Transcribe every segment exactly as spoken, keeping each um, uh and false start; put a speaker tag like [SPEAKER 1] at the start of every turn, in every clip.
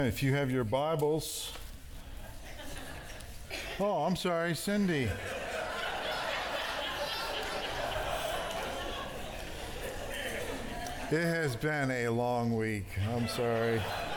[SPEAKER 1] If you have your Bibles, oh, I'm sorry, Cindy. It has been a long week. I'm sorry.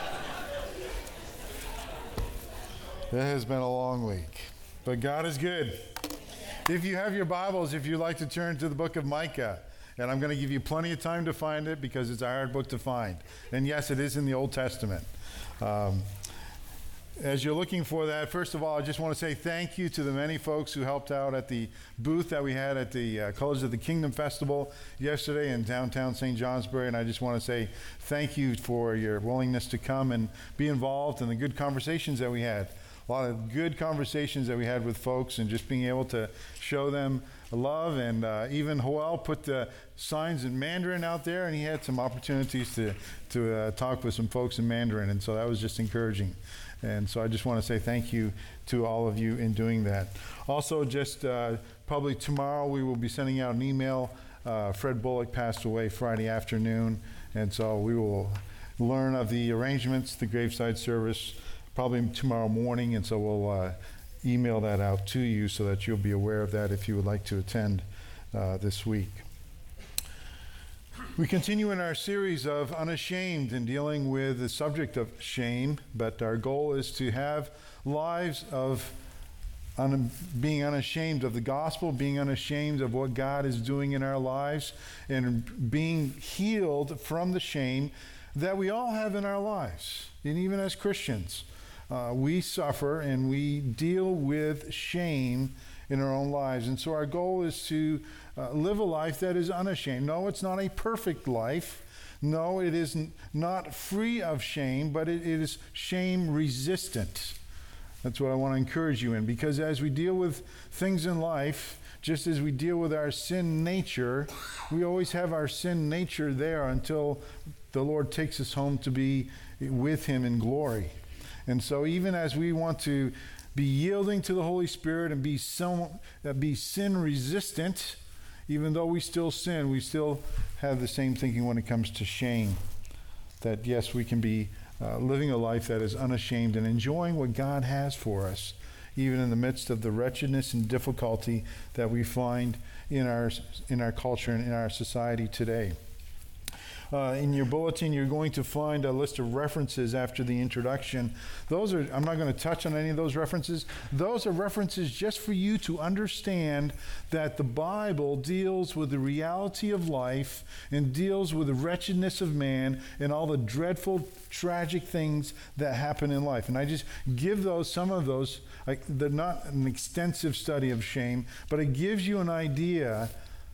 [SPEAKER 1] It has been a long week, but God is good. If you have your Bibles, if you'd like to turn to the book of Micah, and I'm going to give you plenty of time to find it because it's a hard book to find. And yes, it is in the Old Testament. Um, as you're looking for that, first of all, I just want to say thank you to the many folks who helped out at the booth that we had at the uh, Colors of the Kingdom Festival yesterday in downtown Saint Johnsbury. And I just want to say thank you for your willingness to come and be involved in the good conversations that we had. A lot of good conversations that we had with folks and just being able to show them love. And uh, even Joel put the signs in Mandarin out there, and he had some opportunities to, to uh, talk with some folks in Mandarin. And so that was just encouraging. And so I just want to say thank you to all of you in doing that. Also, just uh, probably tomorrow we will be sending out an email. Uh, Fred Bullock passed away Friday afternoon, and so we will learn of the arrangements, the graveside service, probably tomorrow morning, and so we'll uh, email that out to you so that you'll be aware of that if you would like to attend uh, this week. We continue in our series of Unashamed and dealing with the subject of shame, but our goal is to have lives of un- being unashamed of the gospel, being unashamed of what God is doing in our lives, and being healed from the shame that we all have in our lives, and even as Christians. Uh, we suffer and we deal with shame in our own lives. And so our goal is to uh, live a life that is unashamed. No, it's not a perfect life. No, it is n- not free of shame, but it, it is shame resistant. That's what I want to encourage you in, because as we deal with things in life, just as we deal with our sin nature, we always have our sin nature there until the Lord takes us home to be with Him in glory. And so even as we want to be yielding to the Holy Spirit and be some, uh, be sin resistant, even though we still sin, we still have the same thinking when it comes to shame. That yes, we can be uh, living a life that is unashamed and enjoying what God has for us, even in the midst of the wretchedness and difficulty that we find in our in our culture and in our society today. Uh, in your bulletin, you're going to find a list of references after the introduction. Those are, I'm not going to touch on any of those references. Those are references just for you to understand that the Bible deals with the reality of life and deals with the wretchedness of man and all the dreadful, tragic things that happen in life. And I just give those, some of those, like, they're not an extensive study of shame, but it gives you an idea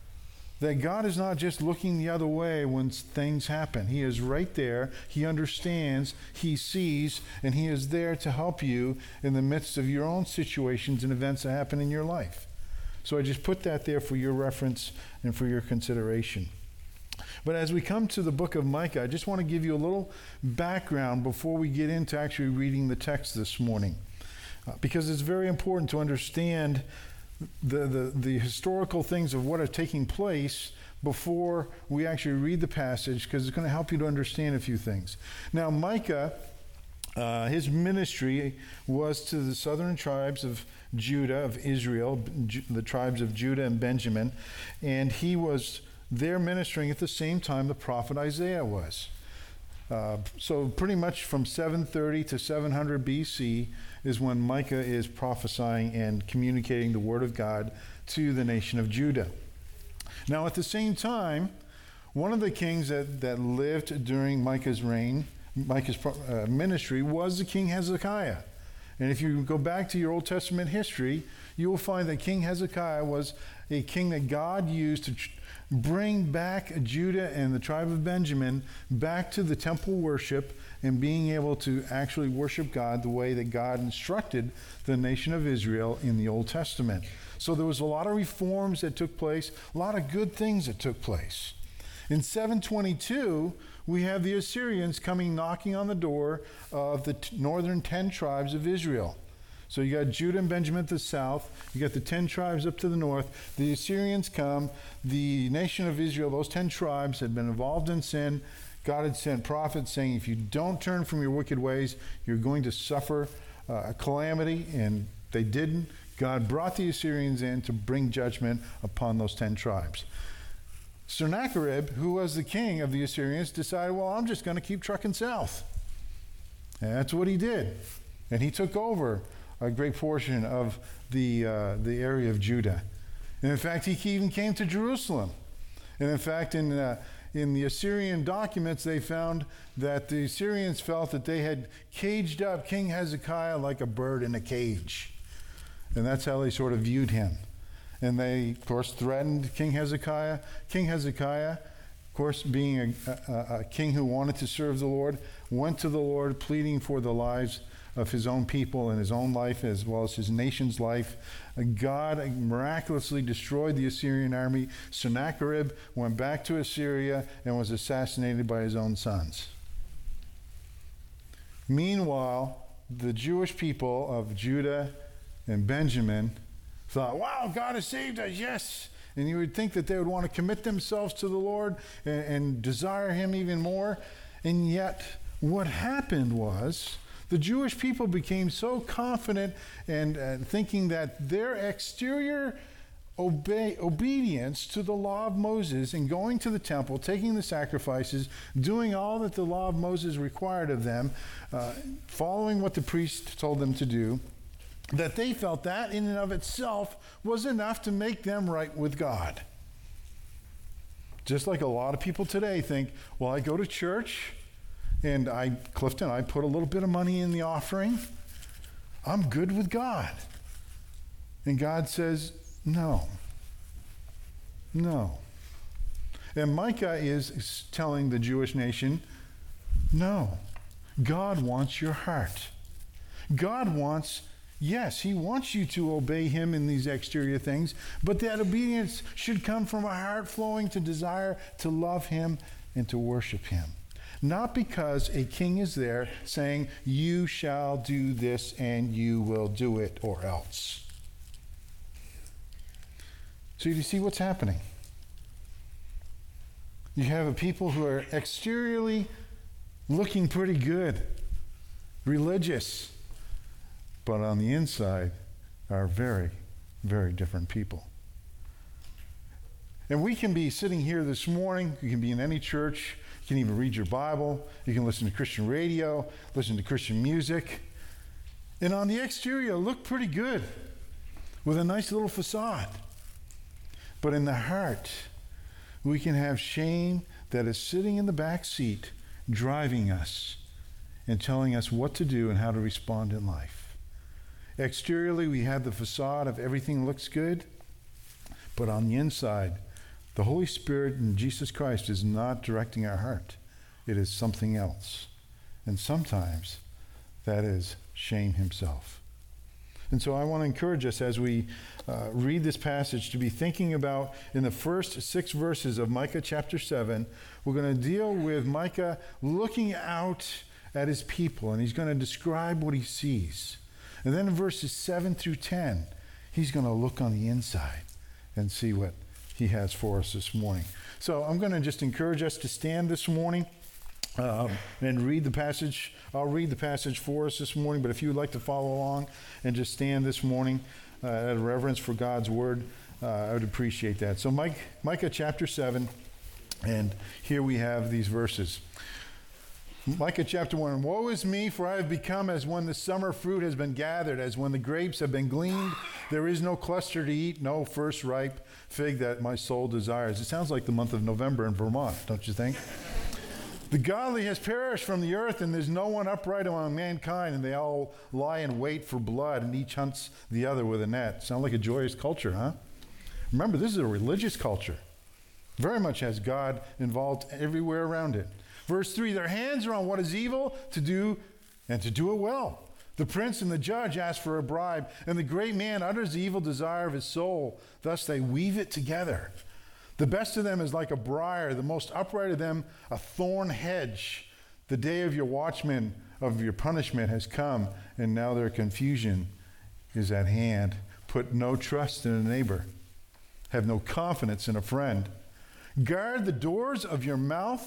[SPEAKER 1] that God is not just looking the other way when things happen. He is right there. He understands, He sees, and He is there to help you in the midst of your own situations and events that happen in your life. So I just put that there for your reference and for your consideration. But as we come to the book of Micah, I just want to give you a little background before we get into actually reading the text this morning. Uh, because it's very important to understand The, the, the historical things of what are taking place before we actually read the passage, because it's going to help you to understand a few things. Now, Micah, uh, his ministry was to the southern tribes of Judah, of Israel, Ju- the tribes of Judah and Benjamin, and he was there ministering at the same time the prophet Isaiah was. Uh, so pretty much from seven thirty to seven hundred B C is when Micah is prophesying and communicating the word of God to the nation of Judah. Now at the same time, one of the kings that, that lived during Micah's reign, Micah's uh, ministry, was the King Hezekiah. And if you go back to your Old Testament history, you will find that King Hezekiah was a king that God used to tr- bring back Judah and the tribe of Benjamin back to the temple worship and being able to actually worship God the way that God instructed the nation of Israel in the Old Testament. So there was a lot of reforms that took place, a lot of good things that took place. In seven twenty-two, we have the Assyrians coming knocking on the door of the t- northern ten tribes of Israel. So you got Judah and Benjamin to the south. You got the ten tribes up to the north. The Assyrians come. The nation of Israel, those ten tribes, had been involved in sin, God had sent prophets saying, if you don't turn from your wicked ways, you're going to suffer uh, a calamity, and they didn't. God brought the Assyrians in to bring judgment upon those ten tribes. Sennacherib, who was the king of the Assyrians, decided, well, I'm just going to keep trucking south. And that's what he did. And he took over a great portion of the, uh, the area of Judah. And in fact, he even came to Jerusalem. And in fact, in, uh, in the Assyrian documents, they found that the Assyrians felt that they had caged up King Hezekiah like a bird in a cage. And that's how they sort of viewed him. And they, of course, threatened King Hezekiah. King Hezekiah, of course, being a, a, a king who wanted to serve the Lord, went to the Lord pleading for the lives of his own people and his own life as well as his nation's life. God miraculously destroyed the Assyrian army. Sennacherib went back to Assyria and was assassinated by his own sons. Meanwhile, the Jewish people of Judah and Benjamin thought, wow, God has saved us, yes. And you would think that they would want to commit themselves to the Lord and, and desire him even more. And yet, what happened was the Jewish people became so confident and uh, thinking that their exterior obey, obedience to the law of Moses and going to the temple, taking the sacrifices, doing all that the law of Moses required of them, uh, following what the priest told them to do, that they felt that in and of itself was enough to make them right with God. Just like a lot of people today think, well, I go to church and I, Clifton, I put a little bit of money in the offering. I'm good with God. And God says, no. No. And Micah is telling the Jewish nation, no. God wants your heart. God wants Yes, he wants you to obey him in these exterior things, but that obedience should come from a heart flowing to desire to love him and to worship him. Not because a king is there saying, you shall do this and you will do it or else. So you see what's happening? You have a people who are exteriorly looking pretty good, religious, but on the inside are very, very different people. And we can be sitting here this morning, you can be in any church, you can even read your Bible, you can listen to Christian radio, listen to Christian music, and on the exterior look pretty good with a nice little facade. But in the heart, we can have shame that is sitting in the back seat, driving us and telling us what to do and how to respond in life. Exteriorly, we have the facade of everything looks good, but on the inside, the Holy Spirit and Jesus Christ is not directing our heart. It is something else. And sometimes that is shame himself. And so I want to encourage us as we uh, read this passage to be thinking about in the first six verses of Micah chapter seven, we're going to deal with Micah looking out at his people, and he's going to describe what he sees. And then in verses seven through ten, he's going to look on the inside and see what he has for us this morning. So I'm going to just encourage us to stand this morning um, and read the passage. I'll read the passage for us this morning, but if you would like to follow along and just stand this morning uh, out of reverence for God's word, uh, I would appreciate that. So Mike, Micah chapter seven, and here we have these verses. Micah chapter one, woe is me, for I have become as when the summer fruit has been gathered, as when the grapes have been gleaned. There is no cluster to eat, no first ripe fig that my soul desires. It sounds like the month of November in Vermont, don't you think? The godly has perished from the earth, and there's no one upright among mankind, and they all lie in wait for blood, and each hunts the other with a net. Sound like a joyous culture, huh? Remember, this is a religious culture. Very much has God involved everywhere around it. Verse three, their hands are on what is evil to do and to do it well. The prince and the judge ask for a bribe, and the great man utters the evil desire of his soul. Thus they weave it together. The best of them is like a briar, the most upright of them a thorn hedge. The day of your watchmen, of your punishment has come, and now their confusion is at hand. Put no trust in a neighbor. Have no confidence in a friend. Guard the doors of your mouth,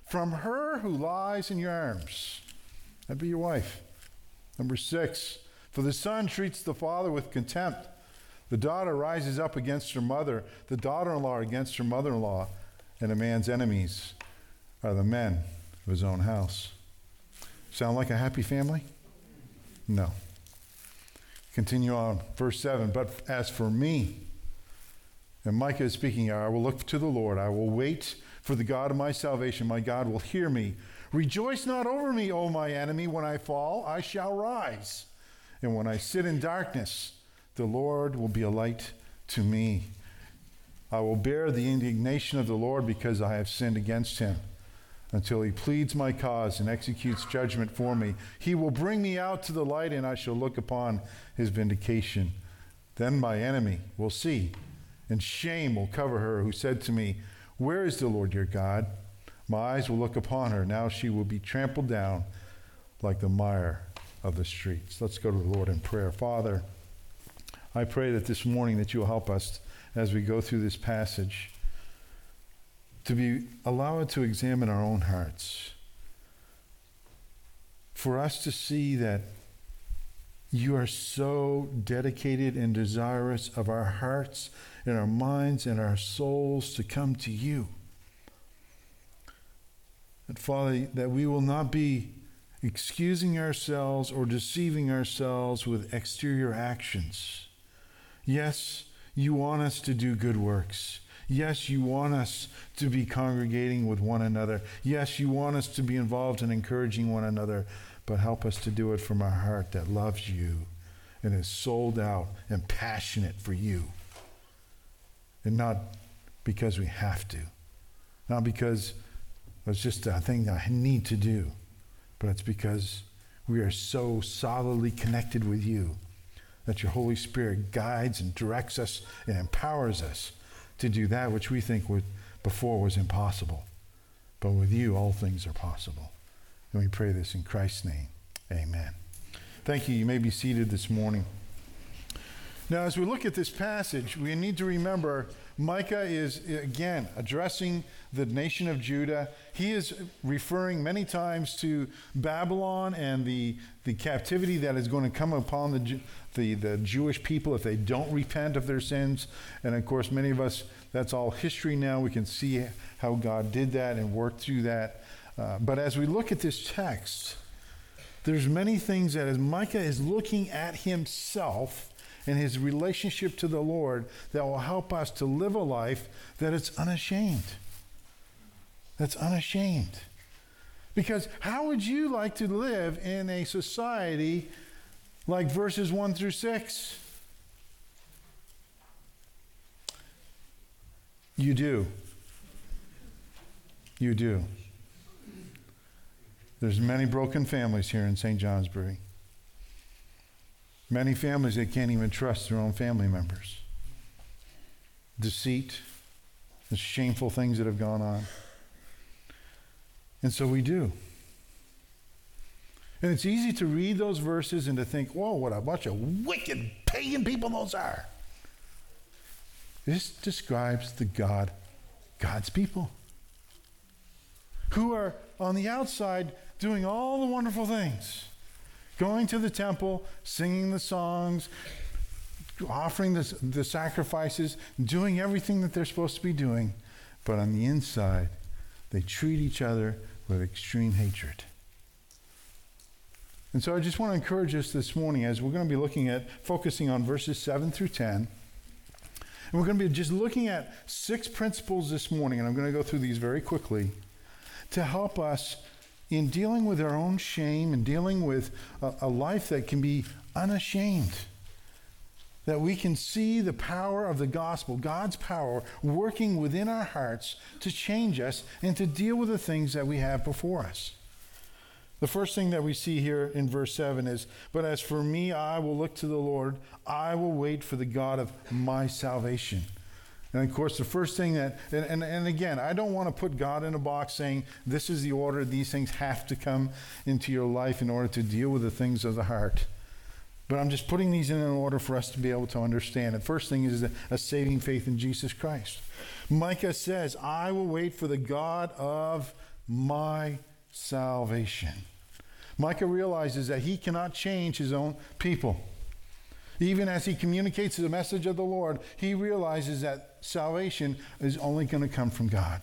[SPEAKER 1] from her who lies in your arms. That'd be your wife. Number six, for the son treats the father with contempt. The daughter rises up against her mother, the daughter-in-law against her mother-in-law, and a man's enemies are the men of his own house. Sound like a happy family? No. Continue on, verse seven, but as for me, and Micah is speaking, I will look to the Lord. I will wait for the God of my salvation. My God will hear me. Rejoice not over me, O my enemy. When I fall, I shall rise. And when I sit in darkness, the Lord will be a light to me. I will bear the indignation of the Lord because I have sinned against him, until he pleads my cause and executes judgment for me. He will bring me out to the light, and I shall look upon his vindication. Then my enemy will see, and shame will cover her who said to me, where is the Lord your God? My eyes will look upon her. Now she will be trampled down like the mire of the streets. Let's go to the Lord in prayer. Father, I pray that this morning that you will help us as we go through this passage to be allowed to examine our own hearts. For us to see that you are so dedicated and desirous of our hearts and our minds and our souls to come to you. And Father, that we will not be excusing ourselves or deceiving ourselves with exterior actions. Yes, you want us to do good works. Yes, you want us to be congregating with one another. Yes, you want us to be involved in encouraging one another. But help us to do it from our heart that loves you and is sold out and passionate for you. And not because we have to. Not because it's just a thing that I need to do. But it's because we are so solidly connected with you that your Holy Spirit guides and directs us and empowers us to do that which we think would, before was impossible. But with you, all things are possible. And we pray this in Christ's name. Amen. Thank you. You may be seated this morning. Now, as we look at this passage, we need to remember Micah is, again, addressing the nation of Judah. He is referring many times to Babylon and the, the captivity that is going to come upon the, the, the Jewish people if they don't repent of their sins. And, of course, many of us, that's all history now. We can see how God did that and worked through that. Uh, but as we look at this text, there's many things that as Micah is looking at himself and his relationship to the Lord that will help us to live a life that is unashamed. That's unashamed. Because how would you like to live in a society like verses one through six? You do. You do. There's many broken families here in Saint Johnsbury. Many families that can't even trust their own family members. Deceit, the shameful things that have gone on. And so we do. And it's easy to read those verses and to think, whoa, what a bunch of wicked pagan people those are. This describes the God, God's people, who are on the outside doing all the wonderful things. Going to the temple, singing the songs, offering the, the sacrifices, doing everything that they're supposed to be doing. But on the inside, they treat each other with extreme hatred. And so I just want to encourage us this morning as we're going to be looking at, focusing on verses seven through ten. And we're going to be just looking at six principles this morning, and I'm going to go through these very quickly, to help us in dealing with our own shame and dealing with a, a life that can be unashamed. That we can see the power of the gospel, God's power, working within our hearts to change us and to deal with the things that we have before us. The first thing that we see here in verse seven is, but as for me, I will look to the Lord. I will wait for the God of my salvation. And of course, the first thing that, and, and, and again, I don't want to put God in a box saying this is the order, these things have to come into your life in order to deal with the things of the heart. But I'm just putting these in an order for us to be able to understand. The first thing is a, a saving faith in Jesus Christ. Micah says, I will wait for the God of my salvation. Micah realizes that he cannot change his own people. Even as he communicates the message of the Lord, he realizes that salvation is only going to come from God.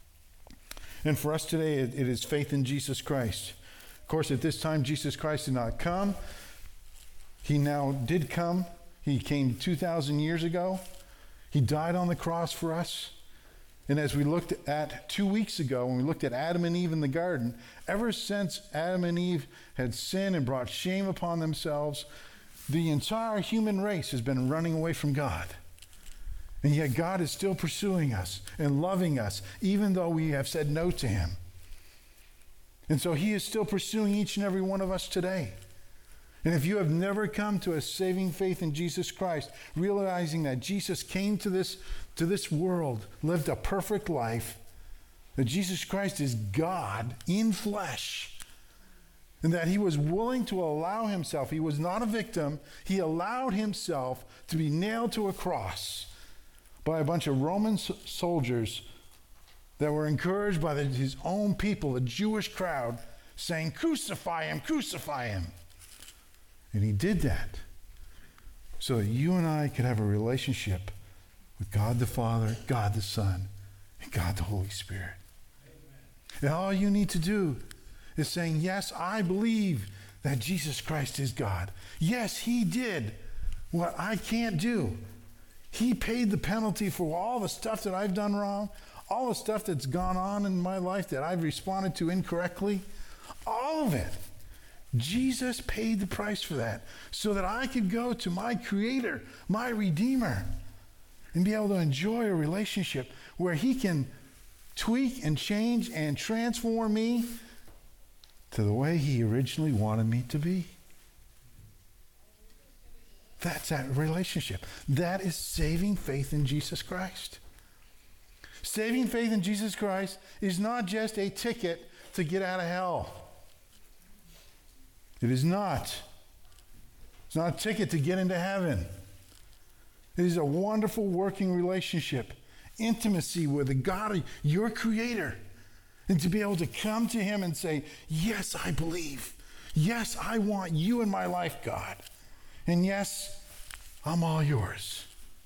[SPEAKER 1] And for us today, it, it is faith in Jesus Christ. Of course, at this time, Jesus Christ did not come. He now did come. He came two thousand years ago. He died on the cross for us. And as we looked at two weeks ago, when we looked at Adam and Eve in the garden, ever since Adam and Eve had sinned and brought shame upon themselves, the entire human race has been running away from God. And yet God is still pursuing us and loving us, even though we have said no to him. And so he is still pursuing each and every one of us today. And if you have never come to a saving faith in Jesus Christ, realizing that Jesus came to this, to this world, lived a perfect life, that Jesus Christ is God in flesh, and that he was willing to allow himself, he was not a victim, he allowed himself to be nailed to a cross by a bunch of Roman soldiers that were encouraged by the, his own people, the Jewish crowd, saying, "Crucify him, crucify him." And he did that so that you and I could have a relationship with God the Father, God the Son, and God the Holy Spirit. Amen. And all you need to do is saying, yes, I believe that Jesus Christ is God. Yes, he did what I can't do. He paid the penalty for all the stuff that I've done wrong, all the stuff that's gone on in my life that I've responded to incorrectly, all of it. Jesus paid the price for that so that I could go to my Creator, my Redeemer, and be able to enjoy a relationship where he can tweak and change and transform me to the way he originally wanted me to be. That's that relationship. That is saving faith in Jesus Christ. Saving faith in Jesus Christ is not just a ticket to get out of hell. It is not. It's not a ticket to get into heaven. It is a wonderful working relationship, intimacy with the God, your Creator, and to be able to come to him and say, yes, I believe. Yes, I want you in my life, God. And yes, I'm all yours.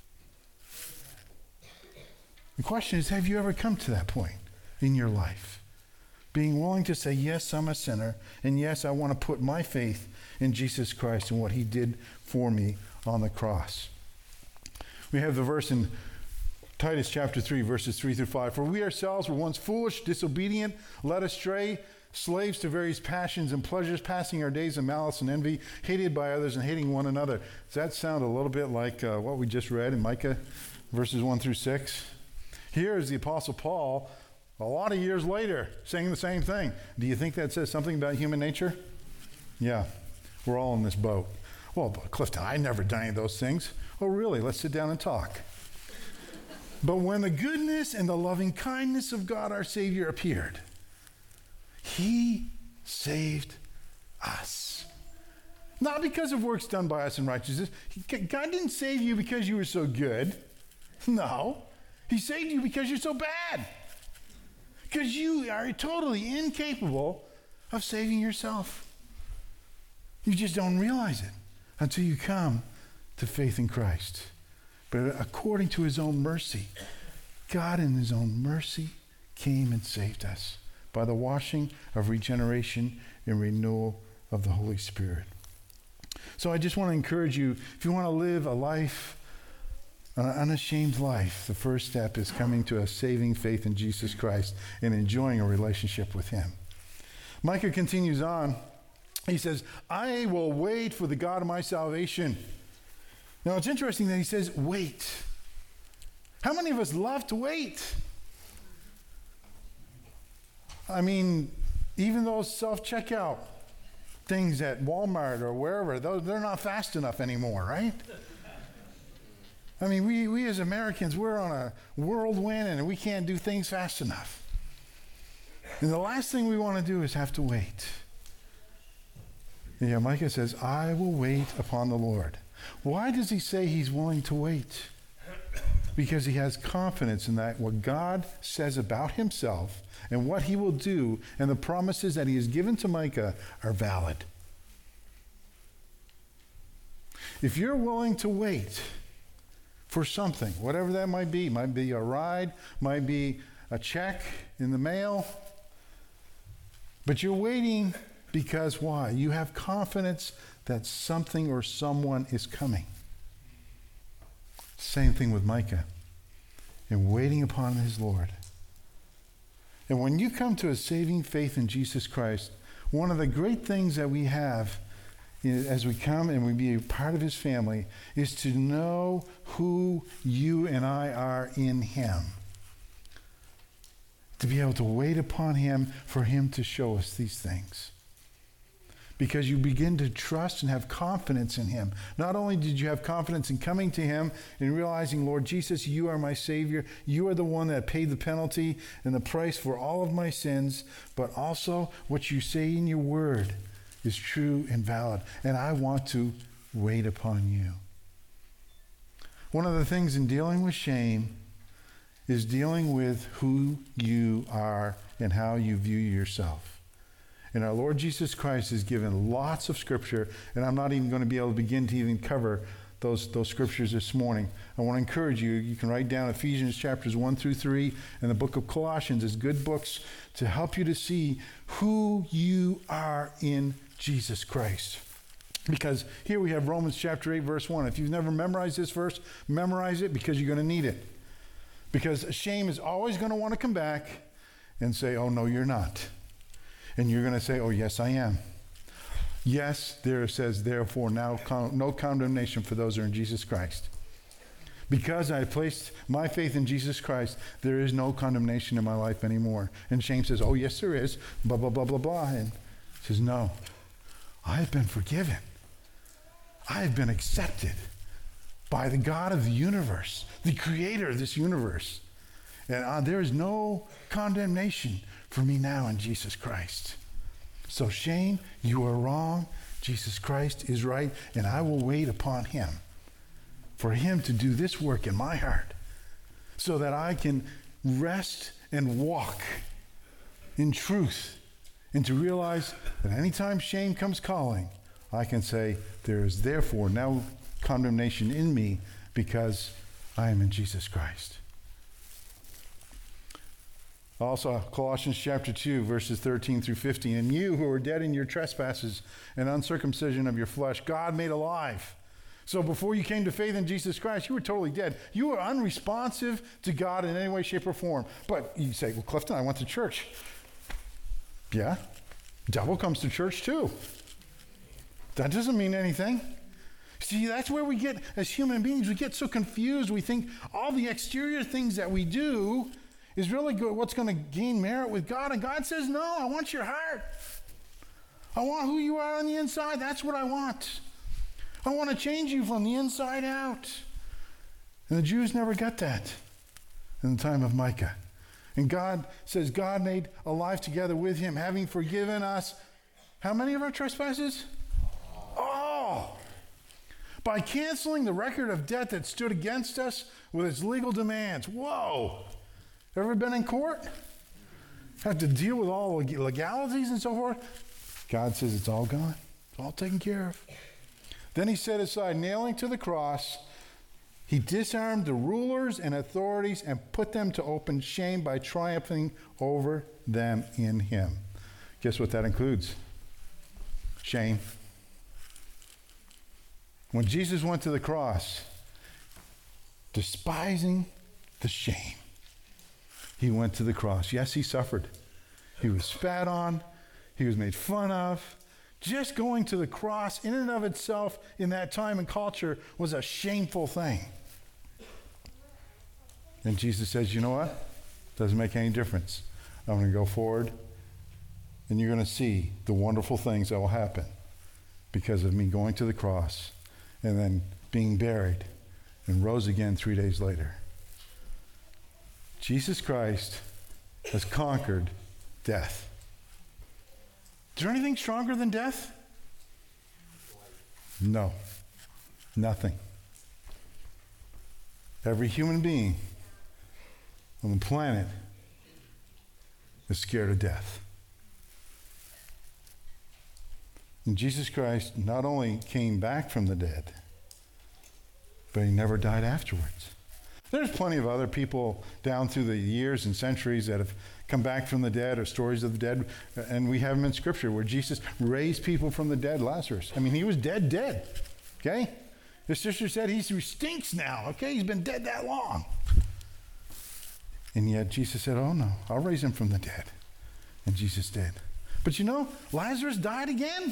[SPEAKER 1] The question is, have you ever come to that point in your life? Being willing to say, yes, I'm a sinner, and yes, I want to put my faith in Jesus Christ and what he did for me on the cross. We have the verse in Titus chapter three, verses three through five. For we ourselves were once foolish, disobedient, led astray, slaves to various passions and pleasures, passing our days in malice and envy, hated by others and hating one another. Does that sound a little bit like uh, what we just read in Micah, verses one through six? Here is the Apostle Paul, a lot of years later, saying the same thing. Do you think that says something about human nature? Yeah, we're all in this boat. Well, Clifton, I never done any of those things. Oh, really? Let's sit down and talk. But when the goodness and the loving kindness of God our Savior appeared, he saved us. Not because of works done by us in righteousness. God didn't save you because you were so good. No. He saved you because you're so bad. Because you are totally incapable of saving yourself. You just don't realize it until you come to faith in Christ. But according to his own mercy, God in his own mercy came and saved us by the washing of regeneration and renewal of the Holy Spirit. So I just want to encourage you, if you want to live a life, an unashamed life, the first step is coming to a saving faith in Jesus Christ and enjoying a relationship with him. Micah continues on. He says, I will wait for the God of my salvation. Now it's interesting that he says, wait. How many of us love to wait? I mean, even those self-checkout things at Walmart or wherever, they're not fast enough anymore, right? I mean, we, we as Americans, we're on a whirlwind and we can't do things fast enough. And the last thing we want to do is have to wait. And yeah, Micah says, I will wait upon the Lord. Why does he say he's willing to wait? Because he has confidence in that what God says about himself and what he will do and the promises that he has given to Micah are valid. If you're willing to wait for something, whatever that might be, might be a ride, might be a check in the mail, but you're waiting because why? You have confidence that something or someone is coming. Same thing with Micah. And waiting upon his Lord. And when you come to a saving faith in Jesus Christ, one of the great things that we have as we come and we be a part of his family is to know who you and I are in him. To be able to wait upon him for him to show us these things. Because you begin to trust and have confidence in him. Not only did you have confidence in coming to him and realizing, Lord Jesus, you are my Savior. You are the one that paid the penalty and the price for all of my sins. But also what you say in your word is true and valid. And I want to wait upon you. One of the things in dealing with shame is dealing with who you are and how you view yourself. And our Lord Jesus Christ has given lots of scripture, and I'm not even going to be able to begin to even cover those, those scriptures this morning. I want to encourage you, you can write down Ephesians chapters one through three and the book of Colossians as good books to help you to see who you are in Jesus Christ. Because here we have Romans chapter eight, verse one. If you've never memorized this verse, memorize it because you're going to need it. Because shame is always going to want to come back and say, oh, no, you're not. And you're going to say, oh, yes, I am. Yes, there it says, therefore, now con- no condemnation for those who are in Jesus Christ. Because I placed my faith in Jesus Christ, there is no condemnation in my life anymore. And shame says, oh, yes, there is, blah, blah, blah, blah, blah. And says, no, I have been forgiven. I have been accepted by the God of the universe, the creator of this universe. And uh, there is no condemnation for me now in Jesus Christ. So shame, you are wrong. Jesus Christ is right, and I will wait upon him for him to do this work in my heart so that I can rest and walk in truth and to realize that anytime shame comes calling, I can say, there is therefore no condemnation in me because I am in Jesus Christ. Also, Colossians chapter two, verses thirteen through fifteen. And you who are dead in your trespasses and uncircumcision of your flesh, God made alive. So before you came to faith in Jesus Christ, you were totally dead. You were unresponsive to God in any way, shape, or form. But you say, well, Clifton, I went to church. Yeah, devil comes to church too. That doesn't mean anything. See, that's where we get, as human beings, we get so confused. We think all the exterior things that we do is really good, what's going to gain merit with God. And God says, no, I want your heart. I want who you are on the inside. That's what I want. I want to change you from the inside out. And the Jews never got that in the time of Micah. And God says, God made alive together with him, having forgiven us how many of our trespasses? All. By canceling the record of debt that stood against us with its legal demands. Whoa. Ever been in court? Have to deal with all legalities and so forth? God says it's all gone. It's all taken care of. Then he set aside, nailing to the cross, he disarmed the rulers and authorities and put them to open shame by triumphing over them in him. Guess what that includes? Shame. When Jesus went to the cross, despising the shame, he went to the cross. Yes, he suffered. He was spat on. He was made fun of. Just going to the cross in and of itself in that time and culture was a shameful thing. And Jesus says, you know what? Doesn't make any difference. I'm going to go forward, and you're going to see the wonderful things that will happen because of me going to the cross and then being buried and rose again three days later. Jesus Christ has conquered death. Is there anything stronger than death? No. Nothing. Every human being on the planet is scared of death. And Jesus Christ not only came back from the dead, but he never died afterwards. There's plenty of other people down through the years and centuries that have come back from the dead, or stories of the dead, and we have them in Scripture where Jesus raised people from the dead. Lazarus, I mean, he was dead, dead, okay? His sister said he stinks now, okay? He's been dead that long. And yet Jesus said, oh no, I'll raise him from the dead. And Jesus did. But you know, Lazarus died again.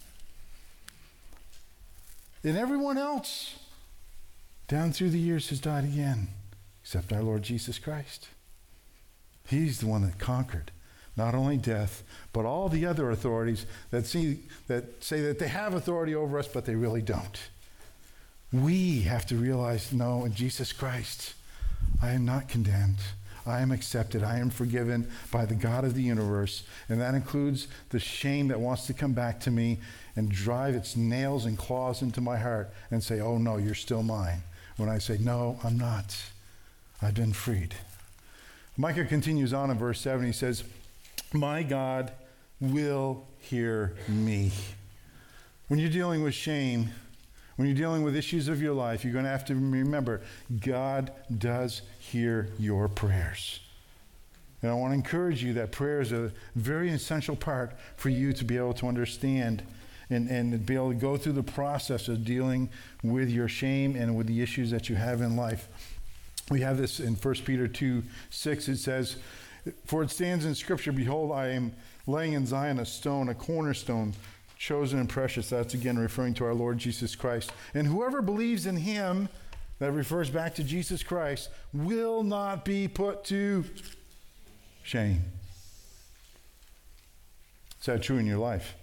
[SPEAKER 1] And everyone else down through the years has died again, except our Lord Jesus Christ. He's the one that conquered not only death, but all the other authorities that see that say that they have authority over us, but they really don't. We have to realize, no, in Jesus Christ, I am not condemned. I am accepted. I am forgiven by the God of the universe. And that includes the shame that wants to come back to me and drive its nails and claws into my heart and say, oh no, you're still mine. When I say, no, I'm not. I've been freed. Micah continues on in verse seven. He says, my God will hear me. When you're dealing with shame, when you're dealing with issues of your life, you're going to have to remember, God does hear your prayers. And I want to encourage you that prayer is a very essential part for you to be able to understand and, and be able to go through the process of dealing with your shame and with the issues that you have in life. We have this in First Peter two six. It says, for it stands in Scripture, behold, I am laying in Zion a stone, a cornerstone, chosen and precious. That's again referring to our Lord Jesus Christ. And whoever believes in him, that refers back to Jesus Christ, will not be put to shame. Is that true in your life?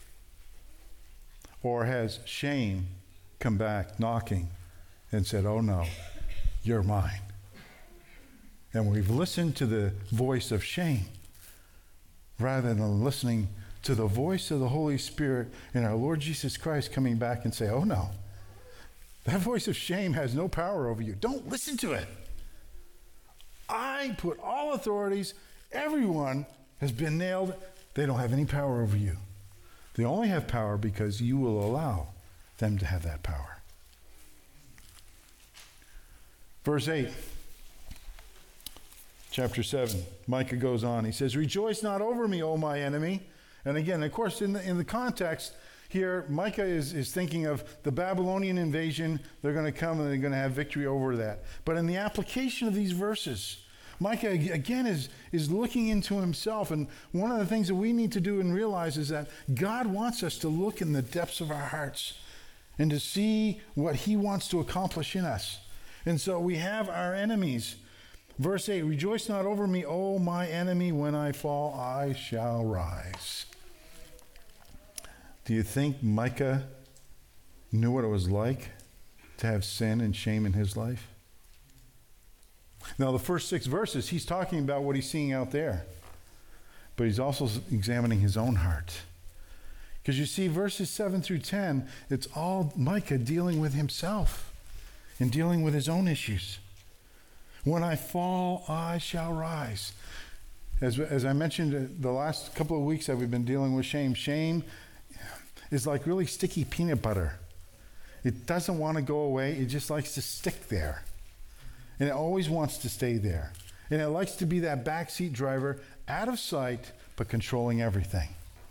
[SPEAKER 1] Or has shame come back knocking and said, oh no, you're mine? And we've listened to the voice of shame rather than listening to the voice of the Holy Spirit and our Lord Jesus Christ coming back and say, oh no, that voice of shame has no power over you. Don't listen to it. I put all authorities, everyone has been nailed. They don't have any power over you. They only have power because you will allow them to have that power. Verse eight, chapter seven, Micah goes on. He says, rejoice not over me, O my enemy. And again, of course, in the, in the context here, Micah is, is thinking of the Babylonian invasion. They're going to come and they're going to have victory over that. But in the application of these verses, Micah, again, is, is looking into himself. And one of the things that we need to do and realize is that God wants us to look in the depths of our hearts and to see what he wants to accomplish in us. And so we have our enemies. Verse eight, rejoice not over me, O my enemy. When I fall, I shall rise. Do you think Micah knew what it was like to have sin and shame in his life? Now, the first six verses, he's talking about what he's seeing out there. But he's also examining his own heart. Because you see, verses seven through ten, it's all Micah dealing with himself and dealing with his own issues. When I fall, I shall rise. As, as I mentioned the last couple of weeks that we've been dealing with shame, shame is like really sticky peanut butter. It doesn't want to go away. It just likes to stick there. And it always wants to stay there. And it likes to be that backseat driver, out of sight, but controlling everything.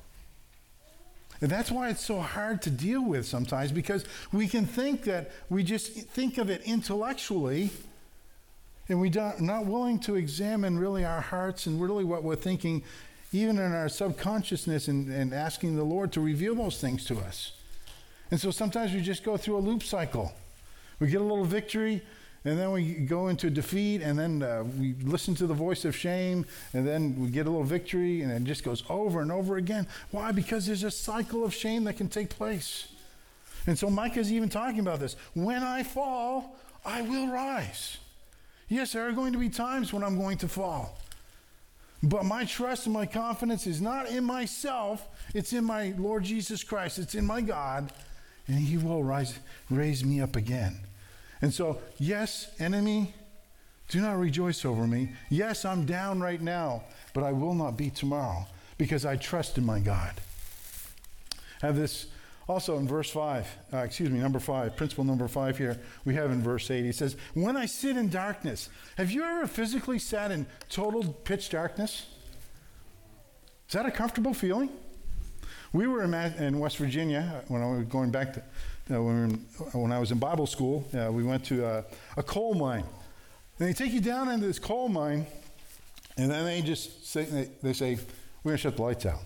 [SPEAKER 1] And that's why it's so hard to deal with sometimes, because we can think that we just think of it intellectually, and we're not willing to examine really our hearts and really what we're thinking, even in our subconsciousness, and, and asking the Lord to reveal those things to us. And so sometimes we just go through a loop cycle. We get a little victory, and then we go into defeat, and then uh, we listen to the voice of shame, and then we get a little victory, and it just goes over and over again. Why? Because there's a cycle of shame that can take place. And so Micah's even talking about this. When I fall, I will rise. Yes, there are going to be times when I'm going to fall. But my trust and my confidence is not in myself. It's in my Lord Jesus Christ. It's in my God. And he will rise, raise me up again. And so, yes, enemy, do not rejoice over me. Yes, I'm down right now, but I will not be tomorrow because I trust in my God. Have this also in verse five, uh, excuse me, number five, principle number five here, we have in verse eight. He says, when I sit in darkness. Have you ever physically sat in total pitch darkness? Is that a comfortable feeling? We were in, in West Virginia when I was going back to, uh, when, we were in, when I was in Bible school. Uh, we went to a, a coal mine. And they take you down into this coal mine, and then they just say, they, they say, we're going to shut the lights out.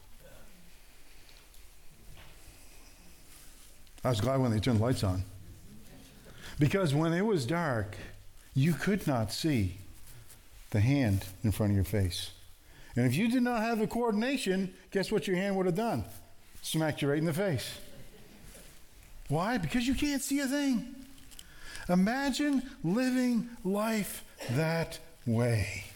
[SPEAKER 1] I was glad when they turned the lights on. Because when it was dark, you could not see the hand in front of your face. And if you did not have the coordination, guess what your hand would have done? Smacked you right in the face. Why? Because you can't see a thing. Imagine living life that way.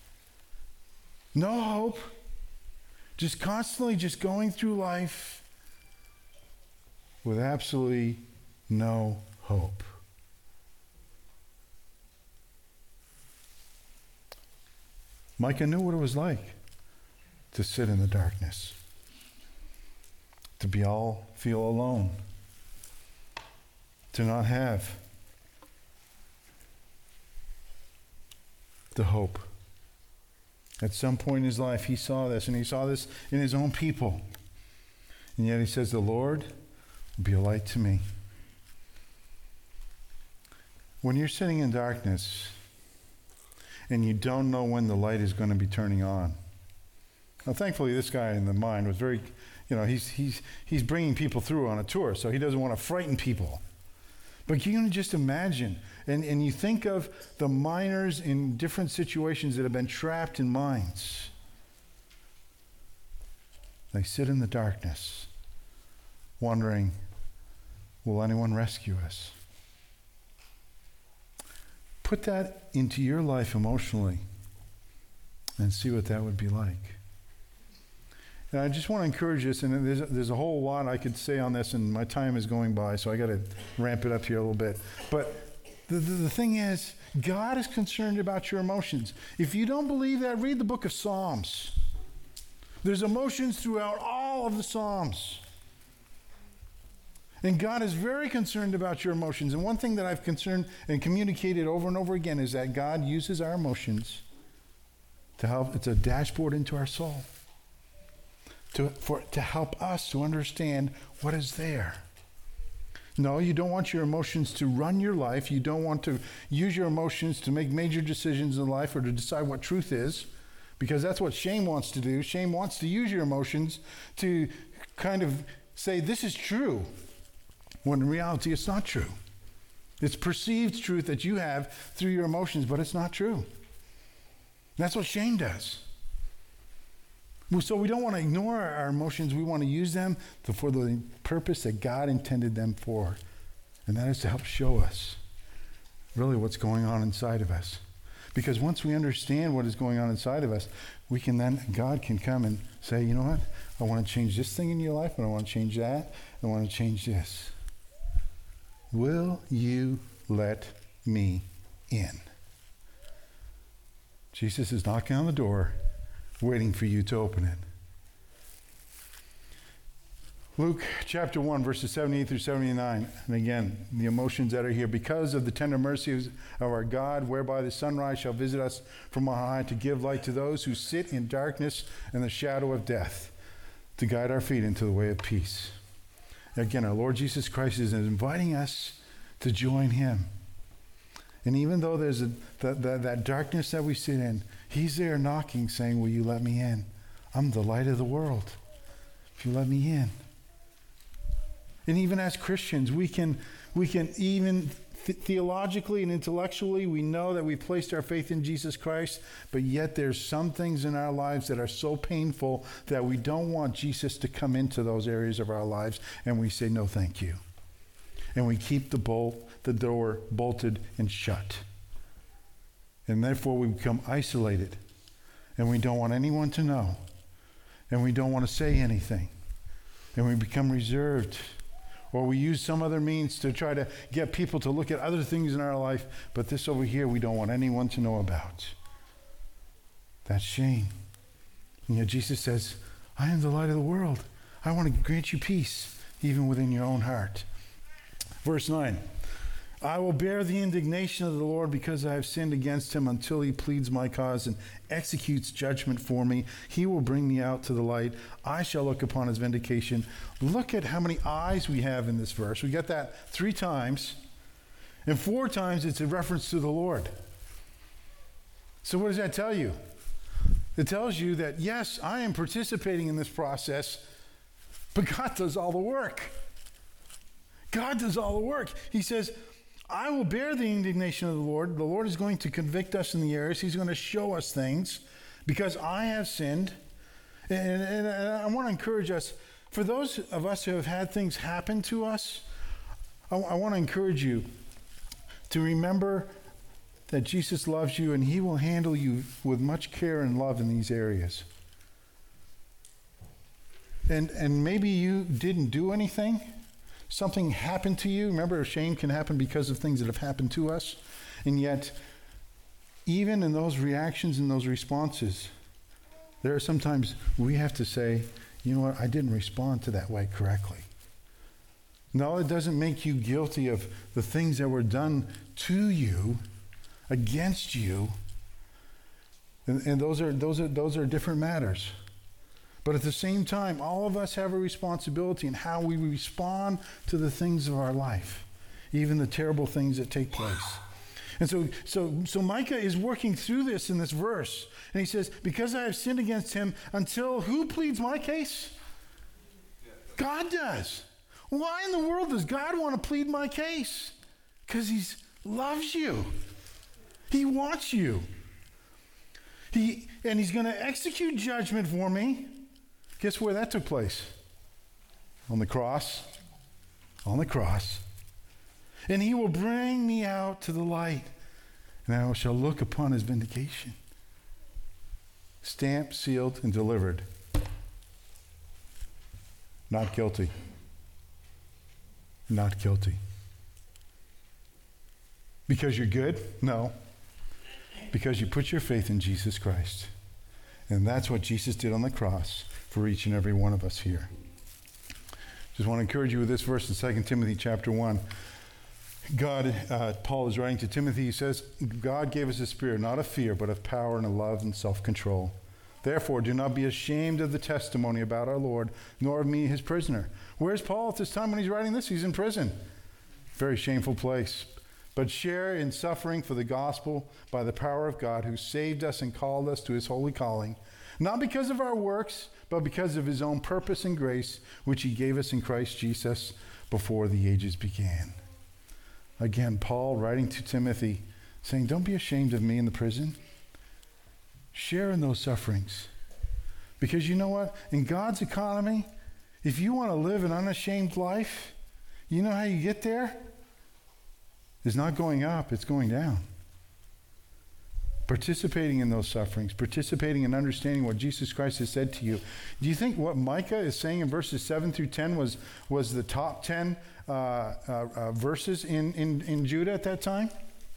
[SPEAKER 1] No hope. Just constantly just going through life with absolutely no hope. Micah knew what it was like to sit in the darkness, to be all feel alone, to not have the hope. At some point in his life, he saw this, and he saw this in his own people. And yet he says, the Lord will be a light to me. When you're sitting in darkness and you don't know when the light is going to be turning on. Now, thankfully, this guy in the mine was very, you know, he's he's he's bringing people through on a tour, so he doesn't want to frighten people. But you can just imagine, and, and you think of the miners in different situations that have been trapped in mines. They sit in the darkness, wondering, will anyone rescue us? Put that into your life emotionally and see what that would be like. And I just want to encourage us, and there's, there's a whole lot I could say on this, and my time is going by, so I got to ramp it up here a little bit. But the, the, the thing is, God is concerned about your emotions. If you don't believe that, read the book of Psalms. There's emotions throughout all of the Psalms. And God is very concerned about your emotions. And one thing that I've concerned and communicated over and over again is that God uses our emotions to help. It's a dashboard into our soul. To, for, to help us to understand what is there. No, you don't want your emotions to run your life. You don't want to use your emotions to make major decisions in life or to decide what truth is, because that's what shame wants to do. Shame wants to use your emotions to kind of say, this is true, when in reality it's not true. It's perceived truth that you have through your emotions, but it's not true. That's what shame does. So we don't want to ignore our emotions. We want to use them to, for the purpose that God intended them for. And that is to help show us really what's going on inside of us. Because once we understand what is going on inside of us, we can then, God can come and say, you know what? I want to change this thing in your life, and I want to change that. I want to change this. Will you let me in? Jesus is knocking on the door, waiting for you to open it. Luke chapter one, verses seventy-eight through seventy-nine. And again, the emotions that are here. Because of the tender mercies of our God, whereby the sunrise shall visit us from on high, to give light to those who sit in darkness and the shadow of death, to guide our feet into the way of peace. Again, our Lord Jesus Christ is inviting us to join him. And even though there's a, that, that, that darkness that we sit in, he's there knocking, saying, will you let me in? I'm the light of the world. If you let me in. And even as Christians, we can, we can even th- theologically and intellectually, we know that we placed our faith in Jesus Christ, but yet there's some things in our lives that are so painful that we don't want Jesus to come into those areas of our lives, and we say, no, thank you. And we keep the bolt, the door bolted and shut. And therefore we become isolated. And we don't want anyone to know. And we don't want to say anything. And we become reserved. Or we use some other means to try to get people to look at other things in our life, but this over here we don't want anyone to know about. That's shame. And yet Jesus says, I am the light of the world. I want to grant you peace, even within your own heart. Verse nine, I will bear the indignation of the Lord because I have sinned against him until he pleads my cause and executes judgment for me. He will bring me out to the light. I shall look upon his vindication. Look at how many eyes we have in this verse. We get that three times, and four times it's a reference to the Lord. So what does that tell you? It tells you that, yes, I am participating in this process, but God does all the work. God does all the work. He says, I will bear the indignation of the Lord. The Lord is going to convict us in the areas. He's going to show us things because I have sinned. And, and, and I want to encourage us, for those of us who have had things happen to us, I, I want to encourage you to remember that Jesus loves you and he will handle you with much care and love in these areas. And, and maybe you didn't do anything. Something happened to you. Remember, shame can happen because of things that have happened to us. And yet, even in those reactions and those responses, there are sometimes we have to say, you know what, I didn't respond to that way correctly. No, it doesn't make you guilty of the things that were done to you, against you. And, and those are those are those are different matters. But at the same time, all of us have a responsibility in how we respond to the things of our life, even the terrible things that take place. And so, so, so Micah is working through this in this verse. And he says, because I have sinned against him, until who pleads my case? God does. Why in the world does God want to plead my case? Because he loves you. He wants you. He, and he's going to execute judgment for me. Guess where that took place? On the cross. On the cross. And he will bring me out to the light, and I shall look upon his vindication. Stamped, sealed, and delivered. Not guilty. Not guilty. Because you're good? No. Because you put your faith in Jesus Christ. And that's what Jesus did on the cross for each and every one of us here. Just want to encourage you with this verse in Second Timothy chapter one. God, uh, Paul is writing to Timothy. He says, God gave us a spirit, not of fear, but of power and of love and self-control. Therefore, do not be ashamed of the testimony about our Lord, nor of me, his prisoner. Where's Paul at this time when he's writing this? He's in prison. Very shameful place. But share in suffering for the gospel by the power of God, who saved us and called us to his holy calling, not because of our works, but because of his own purpose and grace, which he gave us in Christ Jesus before the ages began. Again, Paul writing to Timothy, saying, don't be ashamed of me in the prison. Share in those sufferings. Because you know what? In God's economy, if you want to live an unashamed life, you know how you get there? It's not going up, it's going down. Participating in those sufferings, participating in understanding what Jesus Christ has said to you. Do you think what Micah is saying in verses seven through ten was, was the top ten uh, uh, uh, verses in, in, in Judah at that time?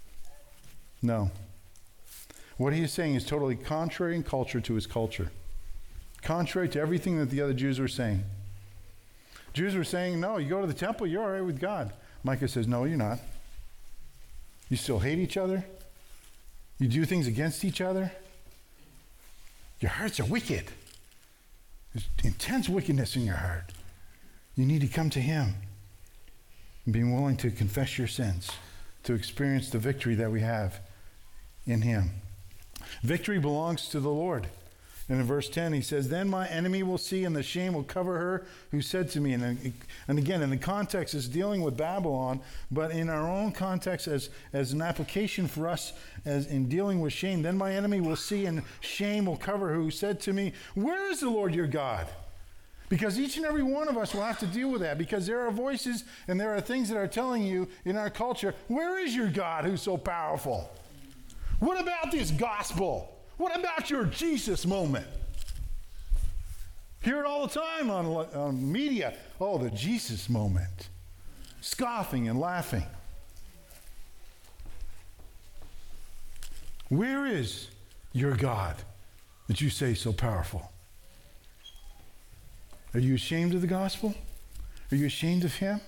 [SPEAKER 1] No. What he is saying is totally contrary in culture to his culture. Contrary to everything that the other Jews were saying. Jews were saying, no, you go to the temple, you're all right with God. Micah says, no, you're not. You still hate each other. You do things against each other. Your hearts are wicked. There's intense wickedness in your heart. You need to come to him and be willing to confess your sins, to experience the victory that we have in him. Victory belongs to the Lord. And in verse ten, he says, then my enemy will see, and the shame will cover her who said to me. And, and again, in the context, it's dealing with Babylon, but in our own context, as, as an application for us as in dealing with shame, then my enemy will see, and shame will cover her who said to me, where is the Lord your God? Because each and every one of us will have to deal with that, because there are voices and there are things that are telling you in our culture, where is your God who's so powerful? What about this gospel? What about your Jesus moment? Hear it all the time on, on media. Oh, the Jesus moment. scoffing and laughing. Where is your God that you say is so powerful? Are you ashamed of the gospel? Are you ashamed of him?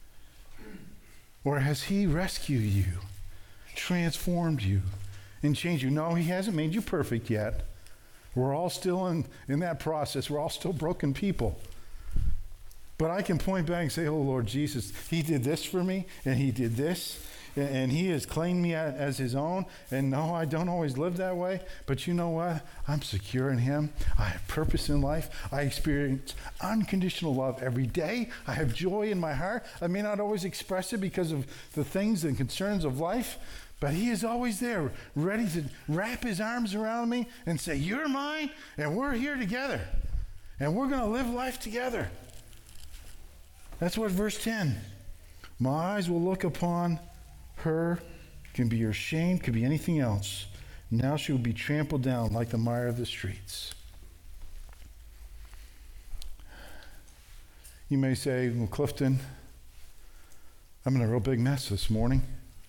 [SPEAKER 1] Or has he rescued you, transformed you, and changed you? No, he hasn't made you perfect yet. We're all still in, in that process. We're all still broken people. But I can point back and say, oh, Lord Jesus, he did this for me, and he did this, and, and he has claimed me as his own. And no, I don't always live that way. But you know what? I'm secure in him. I have purpose in life. I experience unconditional love every day. I have joy in my heart. I may not always express it because of the things and concerns of life, but he is always there, ready to wrap his arms around me and say, you're mine, and we're here together. And we're going to live life together. That's what verse ten. My eyes will look upon her. Can be your shame, could be anything else. Now she will be trampled down like the mire of the streets. You may say, well, Clifton, I'm in a real big mess this morning.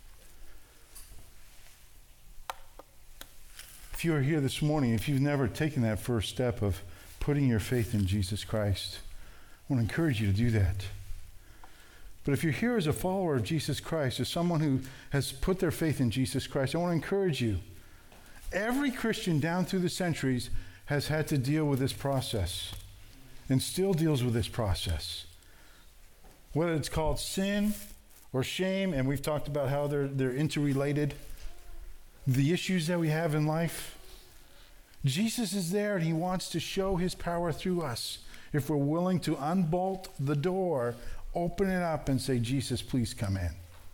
[SPEAKER 1] If you are here this morning, if you've never taken that first step of putting your faith in Jesus Christ, I want to encourage you to do that. But if you're here as a follower of Jesus Christ, as someone who has put their faith in Jesus Christ, I want to encourage you. Every Christian down through the centuries has had to deal with this process and still deals with this process. Whether it's called sin or shame, and we've talked about how they're, they're interrelated, the issues that we have in life, Jesus is there and he wants to show his power through us. If we're willing to unbolt the door, open it up and say, Jesus, please come in.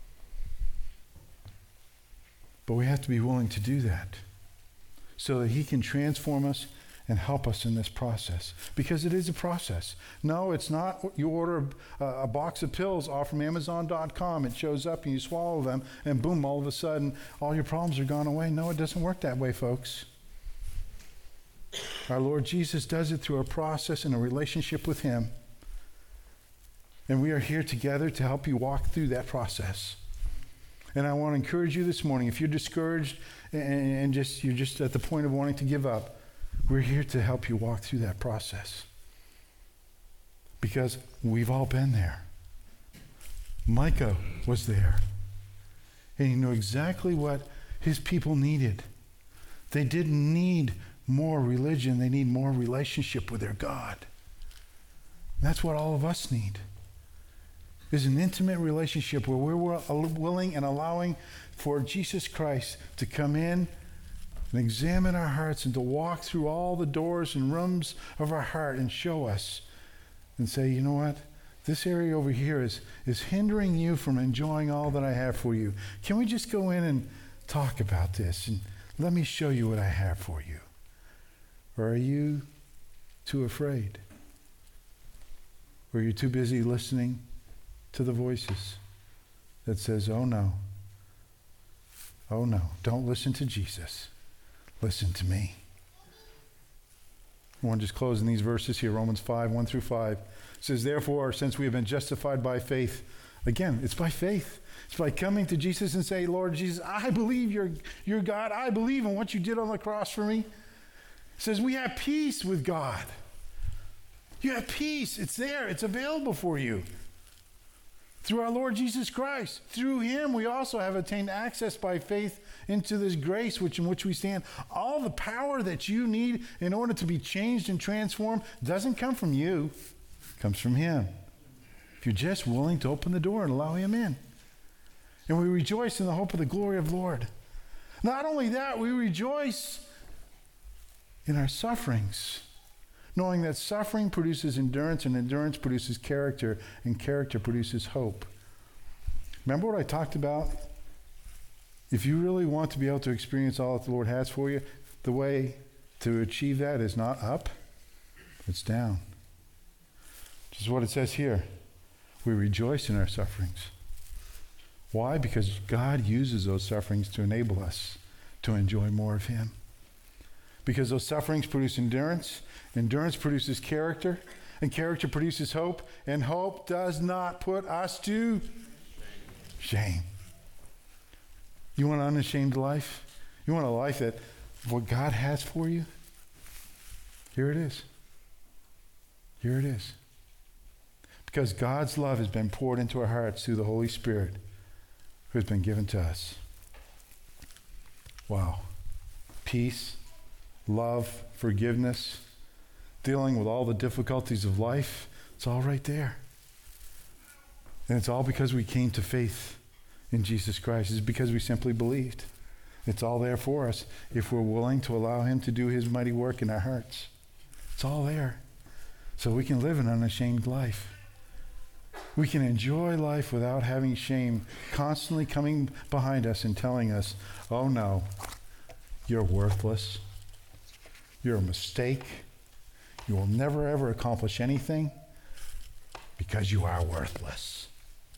[SPEAKER 1] But we have to be willing to do that so that he can transform us and help us in this process. Because it is a process. No, it's not you order a, a box of pills off from Amazon dot com, it shows up and you swallow them, and boom, all of a sudden, all your problems are gone away. No, it doesn't work that way, folks. Our Lord Jesus does it through a process and a relationship with him. And we are here together to help you walk through that process. And I want to encourage you this morning, if you're discouraged and, and just you're just at the point of wanting to give up, we're here to help you walk through that process. Because we've all been there. Micah was there. And he knew exactly what his people needed. They didn't need more religion. They need more relationship with their God. That's what all of us need. Is an intimate relationship where we're willing and allowing for Jesus Christ to come in and examine our hearts and to walk through all the doors and rooms of our heart and show us and say, you know what? This area over here is, is hindering you from enjoying all that I have for you. Can we just go in and talk about this and let me show you what I have for you? Or are you too afraid? Or are you too busy listening to the voices that says, oh no, oh no, don't listen to Jesus. Listen to me. I want to just close in these verses here, Romans five, one through five. It says, therefore, since we have been justified by faith, again, it's by faith. It's by coming to Jesus and say, Lord Jesus, I believe you're, you're God. I believe in what you did on the cross for me. It says we have peace with God. You have peace. It's there. It's available for you. Through our Lord Jesus Christ. Through him, we also have attained access by faith into this grace which in which we stand. All the power that you need in order to be changed and transformed doesn't come from you. It comes from him. If you're just willing to open the door and allow him in. And we rejoice in the hope of the glory of the Lord. Not only that, we rejoice in our sufferings, knowing that suffering produces endurance, and endurance produces character, and character produces hope. Remember what I talked about? If you really want to be able to experience all that the Lord has for you, the way to achieve that is not up, it's down. Which is what it says here. We rejoice in our sufferings. Why? Because God uses those sufferings to enable us to enjoy more of him. Because those sufferings produce endurance, endurance produces character, and character produces hope, and hope does not put us to shame. You want an unashamed life? You want a life that what God has for you? Here it is. Here it is. Because God's love has been poured into our hearts through the Holy Spirit who has been given to us. Wow. Peace, love, forgiveness, dealing with all the difficulties of life, it's all right there. And it's all because we came to faith in Jesus Christ. It's because we simply believed. It's all there for us if we're willing to allow him to do his mighty work in our hearts. It's all there. So we can live an unashamed life. We can enjoy life without having shame constantly coming behind us and telling us, oh no, you're worthless. You're a mistake. You will never ever accomplish anything because you are worthless.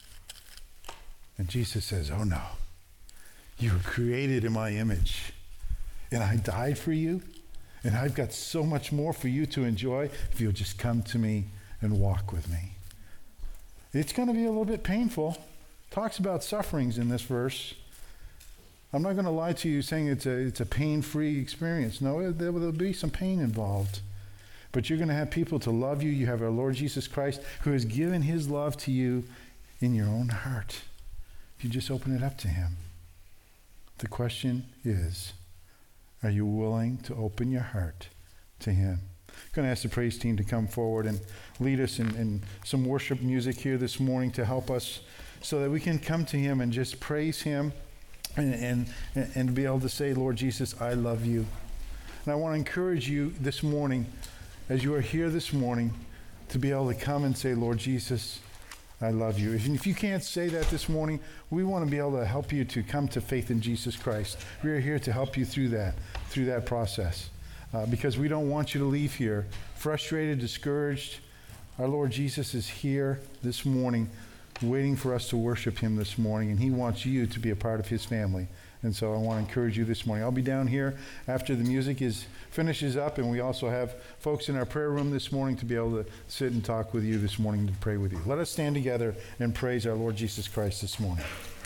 [SPEAKER 1] And Jesus says, oh no, you were created in my image and I died for you and I've got so much more for you to enjoy if you'll just come to me and walk with me. It's going to be a little bit painful. Talks about sufferings in this verse. I'm not going to lie to you saying it's a it's a pain-free experience. No, there will be some pain involved. But you're going to have people to love you. You have our Lord Jesus Christ who has given his love to you in your own heart. If you just open it up to him. The question is, are you willing to open your heart to him? I'm going to ask the praise team to come forward and lead us in, in some worship music here this morning to help us so that we can come to him and just praise him and, and, and be able to say, Lord Jesus, I love you. And I want to encourage you this morning, as you are here this morning, to be able to come and say, Lord Jesus, I love you. If, if you can't say that this morning, we want to be able to help you to come to faith in Jesus Christ. We are here to help you through that, through that process. Uh, because we don't want you to leave here frustrated, discouraged. Our Lord Jesus is here this morning waiting for us to worship him this morning, and he wants you to be a part of his family. And so I want to encourage you this morning. I'll be down here after the music is finishes up, and we also have folks in our prayer room this morning to be able to sit and talk with you this morning, to pray with you. Let us stand together and praise our Lord Jesus Christ this morning.